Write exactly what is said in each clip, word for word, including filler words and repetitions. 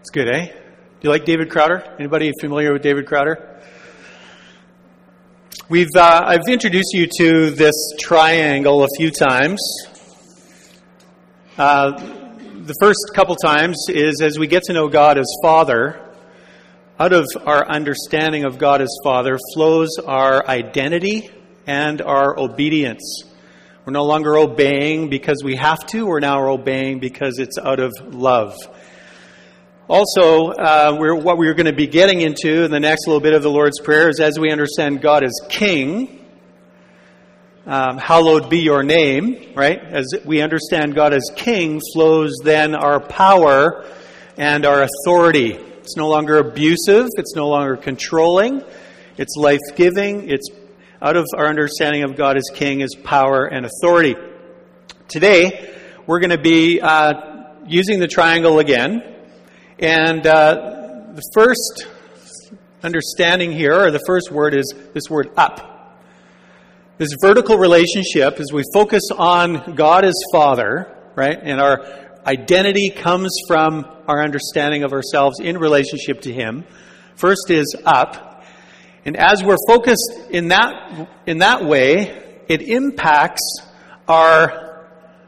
It's good, eh? Do you like David Crowder? Anybody familiar with David Crowder? We've uh, I've introduced you to this triangle a few times. Uh, the first couple times is as we get to know God as Father. Out of our understanding of God as Father flows our identity and our obedience. We're no longer obeying because we have to. We're now obeying because it's out of love. Also, uh, we're, what we're going to be getting into in the next little bit of the Lord's Prayer is as we understand God as King, um, hallowed be your name, right? As we understand God as King flows then our power and our authority. It's no longer abusive. It's no longer controlling. It's life-giving. It's out of our understanding of God as King is power and authority. Today, we're going to be uh, using the triangle again. And uh, the first understanding here, or the first word is this word up. This vertical relationship, as we focus on God as Father, right, and our identity comes from our understanding of ourselves in relationship to Him. First is up. And as we're focused in that in that way, it impacts our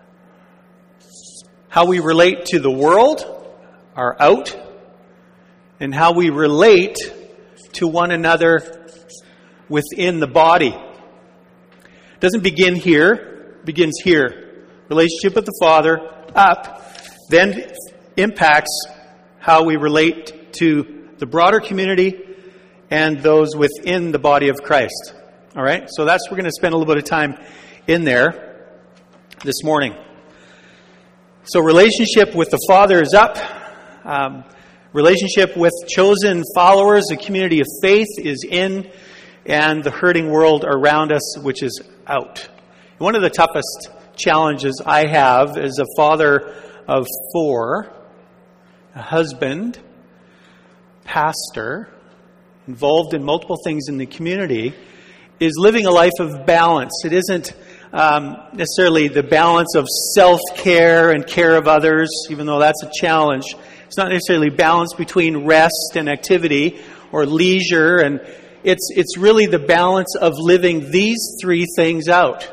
how we relate to the world, our out, and how we relate to one another within the body. It doesn't begin here, it begins here. Relationship with the Father, up, then impacts how we relate to the broader community and those within the body of Christ. All right? So that's, we're going to spend a little bit of time in there this morning. So relationship with the Father is up. Um, relationship with chosen followers, a community of faith, is in, and the hurting world around us, which is out. One of the toughest challenges I have as a father of four, a husband, pastor, involved in multiple things in the community, is living a life of balance. It isn't um, necessarily the balance of self-care and care of others, even though that's a challenge. It's not necessarily balance between rest and activity or leisure, and it's it's really the balance of living these three things out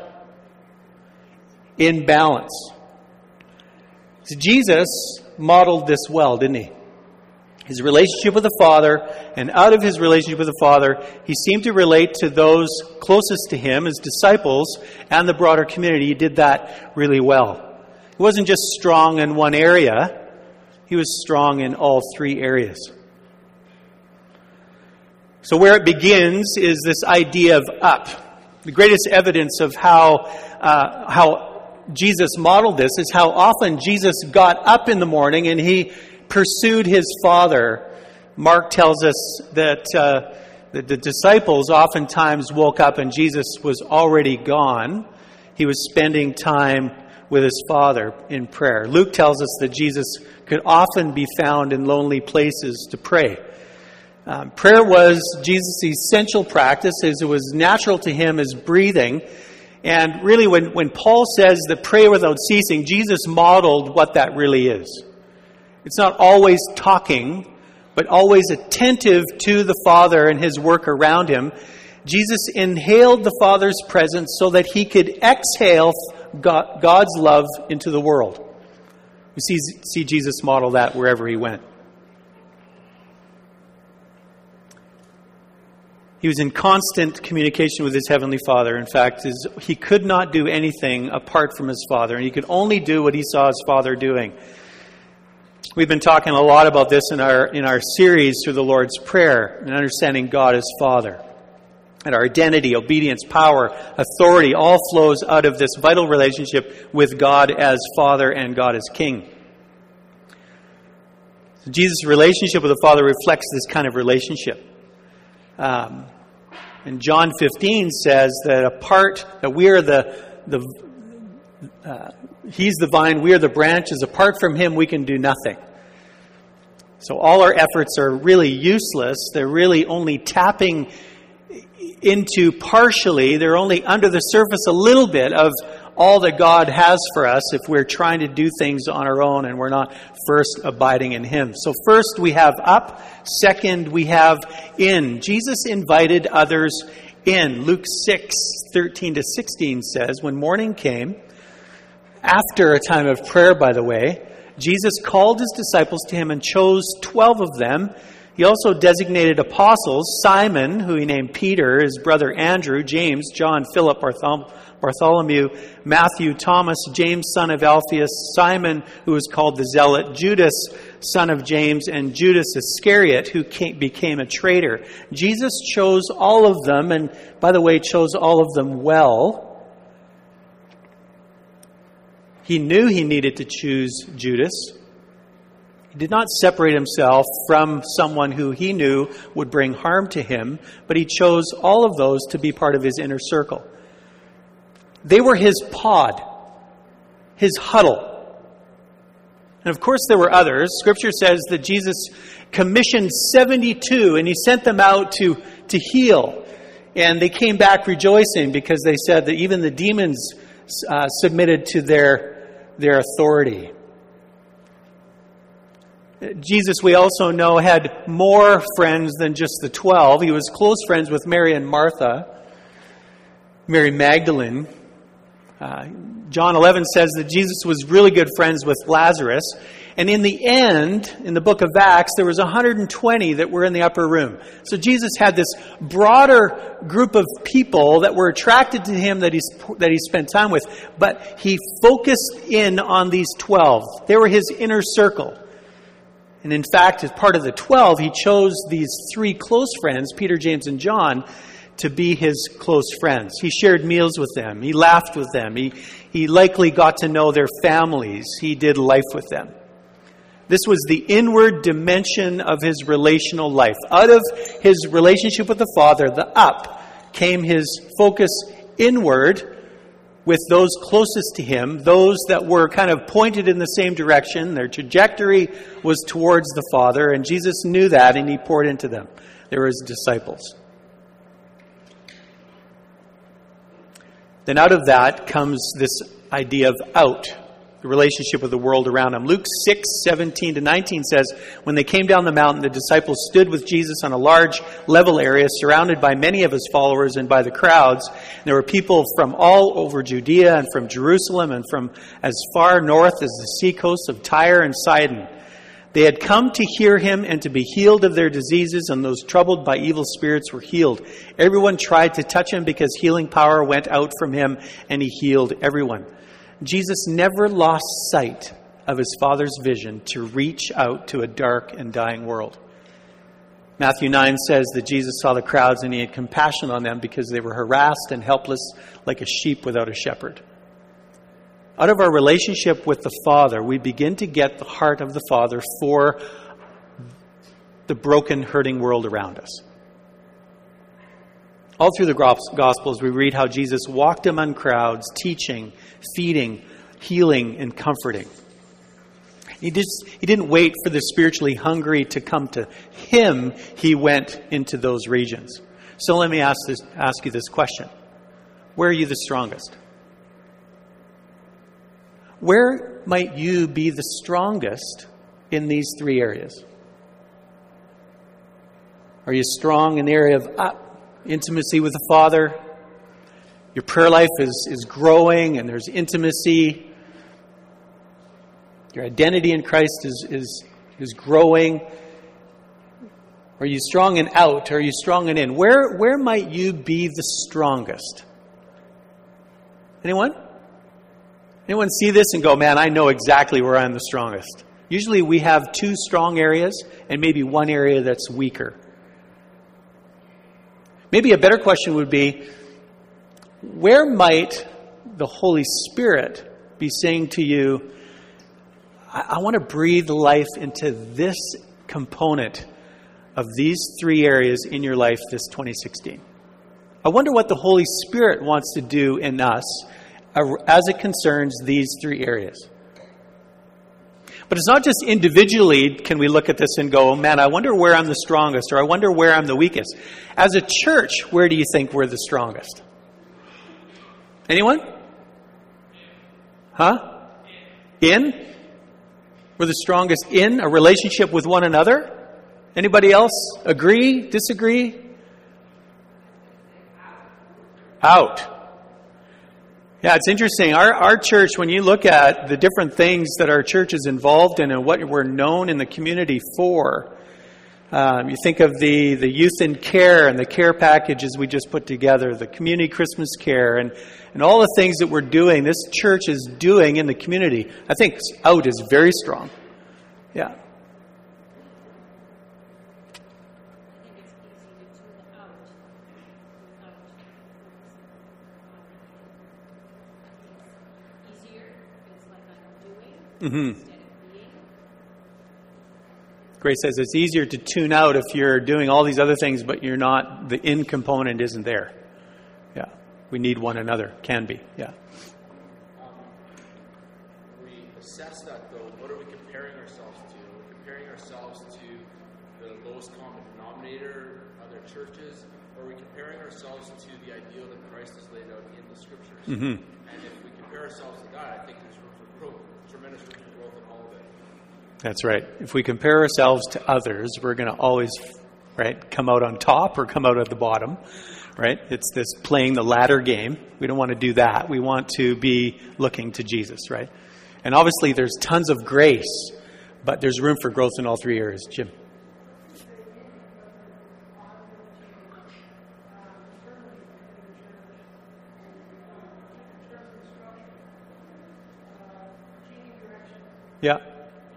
in balance. So Jesus modeled this well, didn't he? His relationship with the Father, and out of his relationship with the Father, he seemed to relate to those closest to him, his disciples, and the broader community. He did that really well. He wasn't just strong in one area. He was strong in all three areas. So where it begins is this idea of up. The greatest evidence of how uh, how Jesus modeled this is how often Jesus got up in the morning and he pursued his Father. Mark tells us that, uh, that the disciples oftentimes woke up and Jesus was already gone. He was spending time with his Father in prayer. Luke tells us that Jesus could often be found in lonely places to pray. Um, prayer was Jesus' essential practice, as it was natural to him as breathing. And really, when, when Paul says that pray without ceasing, Jesus modeled what that really is. It's not always talking, but always attentive to the Father and his work around him. Jesus inhaled the Father's presence so that he could exhale God, God's love into the world. We see, see Jesus model that wherever he went. He was in constant communication with his Heavenly Father. In fact, his, he could not do anything apart from his Father, and he could only do what he saw his Father doing. We've been talking a lot about this in our in our series through the Lord's Prayer and understanding God as Father. And our identity, obedience, power, authority all flows out of this vital relationship with God as Father and God as King. So Jesus' relationship with the Father reflects this kind of relationship. Um, and John fifteen says that apart, that we are the, the uh, He's the vine, we are the branches. Apart from Him, we can do nothing. So all our efforts are really useless. They're really only tapping into partially, they're only under the surface a little bit of all that God has for us if we're trying to do things on our own and we're not first abiding in Him. So first we have up. Second, we have in. Jesus invited others in. Luke six, thirteen to sixteen says, when morning came, after a time of prayer, by the way, Jesus called His disciples to Him and chose twelve of them. He also designated apostles, Simon, who He named Peter, his brother Andrew, James, John, Philip, Barthol- Bartholomew, Matthew, Thomas, James, son of Alphaeus, Simon, who was called the Zealot, Judas, son of James, and Judas Iscariot, who came, became a traitor. Jesus chose all of them, and by the way, chose all of them well. He knew He needed to choose Judas. He did not separate Himself from someone who He knew would bring harm to Him, but He chose all of those to be part of His inner circle. They were His pod, His huddle. And of course there were others. Scripture says that Jesus commissioned seventy-two and He sent them out to, to heal. And they came back rejoicing because they said that even the demons uh, submitted to their, their authority. Jesus, we also know, had more friends than just the twelve. He was close friends with Mary and Martha, Mary Magdalene. Uh, John eleven says that Jesus was really good friends with Lazarus. And in the end, in the book of Acts, there was one hundred twenty that were in the upper room. So Jesus had this broader group of people that were attracted to Him that, he's, that He spent time with. But He focused in on these twelve. They were His inner circle. And in fact, as part of the twelve, He chose these three close friends, Peter, James, and John, to be His close friends. He shared meals with them. He laughed with them. He, he likely got to know their families. He did life with them. This was the inward dimension of His relational life. Out of His relationship with the Father, the up, came His focus inward with those closest to Him, those that were kind of pointed in the same direction. Their trajectory was towards the Father, and Jesus knew that, and He poured into them. They were His disciples. Then out of that comes this idea of out, the relationship with the world around them. Luke six, seventeen to nineteen says, when they came down the mountain, the disciples stood with Jesus on a large level area, surrounded by many of His followers and by the crowds. And there were people from all over Judea and from Jerusalem and from as far north as the seacoast of Tyre and Sidon. They had come to hear Him and to be healed of their diseases, and those troubled by evil spirits were healed. Everyone tried to touch Him because healing power went out from Him, and He healed everyone. Jesus never lost sight of His Father's vision to reach out to a dark and dying world. Matthew nine says that Jesus saw the crowds and He had compassion on them because they were harassed and helpless like a sheep without a shepherd. Out of our relationship with the Father, we begin to get the heart of the Father for the broken, hurting world around us. All through the Gospels, we read how Jesus walked among crowds, teaching, feeding, healing, and comforting. He, just, he didn't wait for the spiritually hungry to come to Him. He went into those regions. So let me ask, this, ask you this question. Where are you the strongest? Where might you be the strongest in these three areas? Are you strong in the area of up, intimacy with the Father? Your prayer life is, is growing and there's intimacy. Your identity in Christ is, is, is growing. Are you strong and out? Are you strong and in? Where, where might you be the strongest? Anyone? Anyone see this and go, man, I know exactly where I'm the strongest? Usually we have two strong areas and maybe one area that's weaker. Maybe a better question would be, where might the Holy Spirit be saying to you, I, I want to breathe life into this component of these three areas in your life this twenty sixteen? I wonder what the Holy Spirit wants to do in us as it concerns these three areas. But it's not just individually can we look at this and go, oh man, I wonder where I'm the strongest, or I wonder where I'm the weakest. As a church, where do you think we're the strongest? Anyone? Huh? In? We're the strongest in a relationship with one another? Anybody else agree, disagree? Out. Yeah, it's interesting. Our our church, when you look at the different things that our church is involved in and what we're known in the community for, um, you think of the, the youth in care and the care packages we just put together, the community Christmas care, and, and all the things that we're doing, this church is doing in the community. I think out is very strong. Yeah. Mm-hmm. Grace says it's easier to tune out if you're doing all these other things, but you're not, the in component isn't there. Yeah. We need one another. Can be. Yeah. Um, we assess that, though. What are we comparing ourselves to? We're comparing ourselves to the lowest common denominator, other churches, or are we comparing ourselves to the ideal that Christ has laid out in the Scriptures? Mm-hmm. And if we compare ourselves to that, I think there's room for growth, tremendous room for growth in all of it. That's right. If we compare ourselves to others, we're going to always, right, come out on top or come out at the bottom, right? It's this playing the ladder game. We don't want to do that. We want to be looking to Jesus, right? And obviously there's tons of grace, but there's room for growth in all three areas. Jim? Yeah.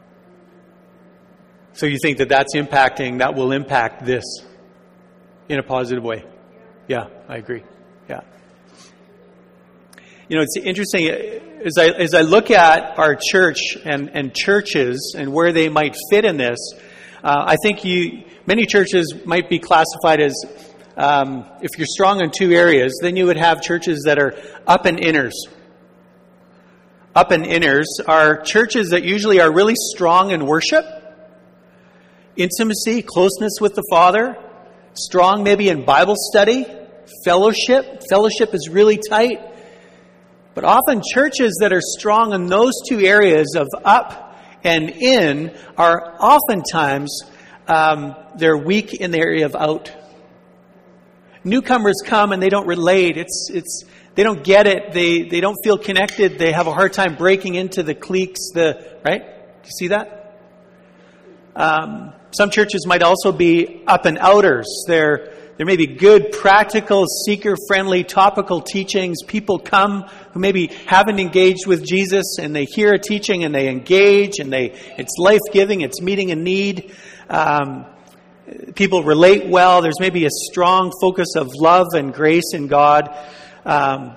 So you think that that's impacting, that will impact this in a positive way? Yeah, I agree. Yeah. You know, it's interesting, as I as I look at our church and, and churches and where they might fit in this, uh, I think you many churches might be classified as, um, if you're strong in two areas, then you would have churches that are up and inners. Up and inners are churches that usually are really strong in worship, intimacy, closeness with the Father, strong maybe in Bible study, fellowship. Fellowship is really tight. But often churches that are strong in those two areas of up and in are oftentimes, um, they're weak in the area of out. Newcomers come and they don't relate. It's, it's, they don't get it. They, they don't feel connected. They have a hard time breaking into the cliques, the, right? Do you see that? Um, Some churches might also be up and outers. There, there may be good, practical, seeker-friendly, topical teachings. People come who maybe haven't engaged with Jesus, and they hear a teaching and they engage, and they it's life-giving, it's meeting a need. Um, people relate well. There's maybe a strong focus of love and grace in God. Um,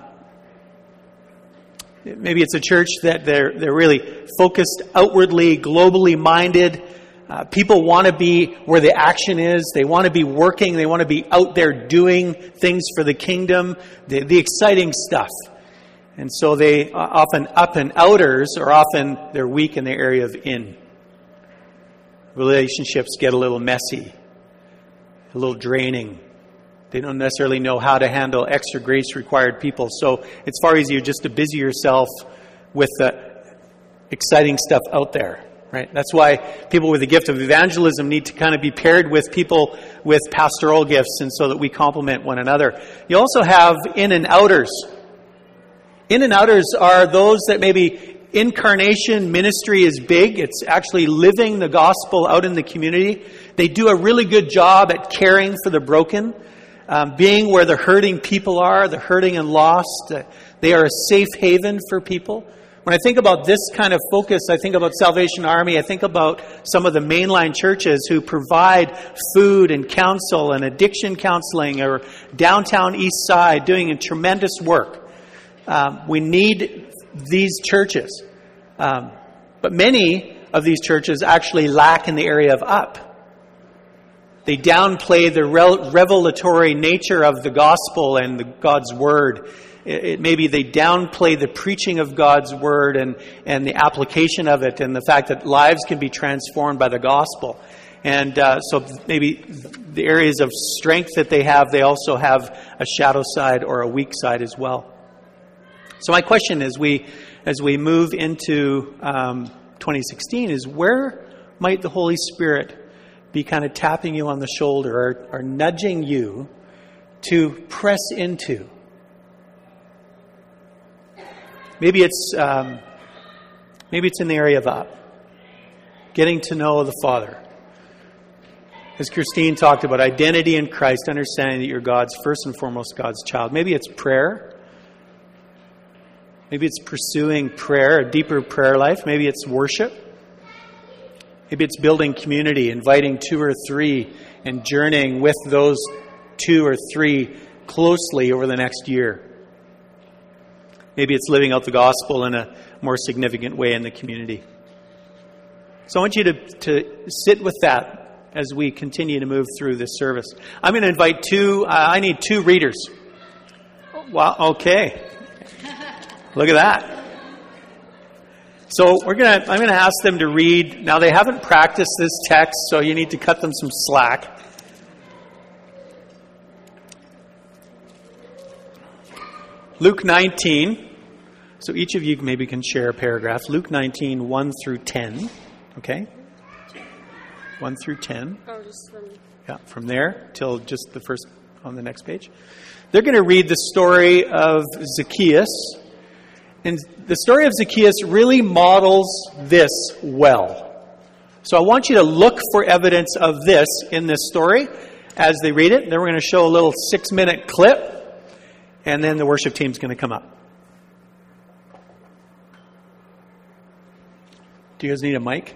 maybe it's a church that they're they're really focused outwardly, globally minded. Uh, people want to be where the action is. They want to be working. They want to be out there doing things for the kingdom, the, the exciting stuff. And so they uh, often up and outers, or often they're weak in the area of in. Relationships get a little messy, a little draining. They don't necessarily know how to handle extra grace required people. So it's far easier just to busy yourself with the exciting stuff out there. Right? That's why people with the gift of evangelism need to kind of be paired with people with pastoral gifts, and so that we complement one another. You also have in and outers. In and outers are those that maybe incarnation ministry is big. It's actually living the gospel out in the community. They do a really good job at caring for the broken, um, being where the hurting people are, the hurting and lost. Uh, they are a safe haven for people. When I think about this kind of focus, I think about Salvation Army. I think about some of the mainline churches who provide food and counsel and addiction counseling, or downtown East Side doing a tremendous work. Um, we need these churches. Um, but many of these churches actually lack in the area of up. They downplay the revelatory nature of the gospel and the, God's word. It, it maybe they downplay the preaching of God's word and, and the application of it, and the fact that lives can be transformed by the gospel. And uh, so maybe the areas of strength that they have, they also have a shadow side or a weak side as well. So my question is, we as we move into um, twenty sixteen is, where might the Holy Spirit be kind of tapping you on the shoulder or, or nudging you to press into? Maybe it's um, maybe it's in the area of uh, getting to know the Father. As Christine talked about, identity in Christ, understanding that you're God's, first and foremost, God's child. Maybe it's prayer. Maybe it's pursuing prayer, a deeper prayer life. Maybe it's worship. Maybe it's building community, inviting two or three and journeying with those two or three closely over the next year. Maybe it's living out the gospel in a more significant way in the community. So I want you to, to sit with that as we continue to move through this service. I'm going to invite two, uh, I need two readers. Wow, okay. Look at that. So we're going to, I'm going to ask them to read. Now, they haven't practiced this text, so you need to cut them some slack. Luke nineteen. So each of you maybe can share a paragraph. Luke nineteen, one through ten. Okay? one through ten. Oh, just from... Yeah, from there till just the first on the next page. They're going to read the story of Zacchaeus. And the story of Zacchaeus really models this well. So I want you to look for evidence of this in this story as they read it. Then we're going to show a little six-minute clip, and then the worship team's going to come up. Do you guys need a mic?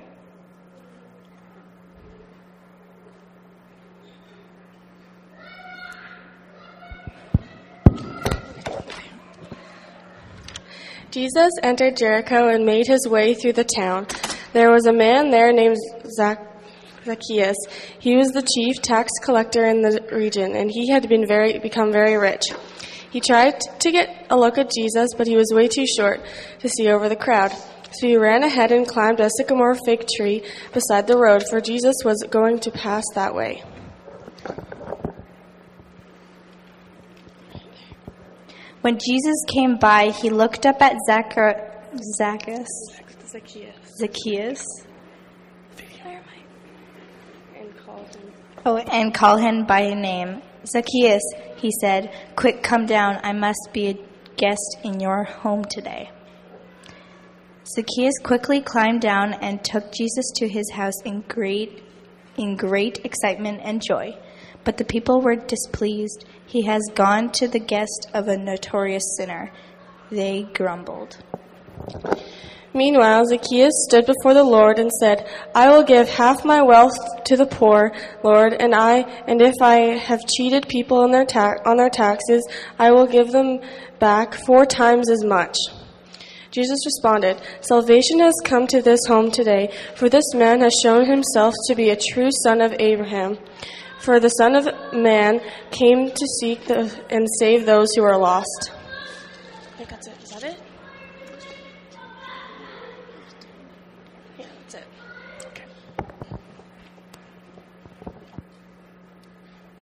Jesus entered Jericho and made his way through the town. There was a man there named Zac- Zacchaeus. He was the chief tax collector in the region, and he had been very become very rich. He tried to get a look at Jesus, but he was way too short to see over the crowd. So he ran ahead and climbed a sycamore fig tree beside the road, for Jesus was going to pass that way. When Jesus came by, he looked up at Zachar- Zacchaeus. Zacchaeus. Zacchaeus. And called him. Oh, and called him by name. Zacchaeus, he said, "Quick, come down. I must be a guest in your home today." Zacchaeus quickly climbed down and took Jesus to his house in great, in great excitement and joy. But the people were displeased. "He has gone to the guest of a notorious sinner," they grumbled. Meanwhile, Zacchaeus stood before the Lord and said, "I will give half my wealth to the poor, Lord, and I, and if I have cheated people on their ta- on their taxes, I will give them back four times as much." Jesus responded, "Salvation has come to this home today, for this man has shown himself to be a true son of Abraham. For the Son of Man came to seek the, and save those who are lost." I think that's it. Is that it? Yeah, that's it.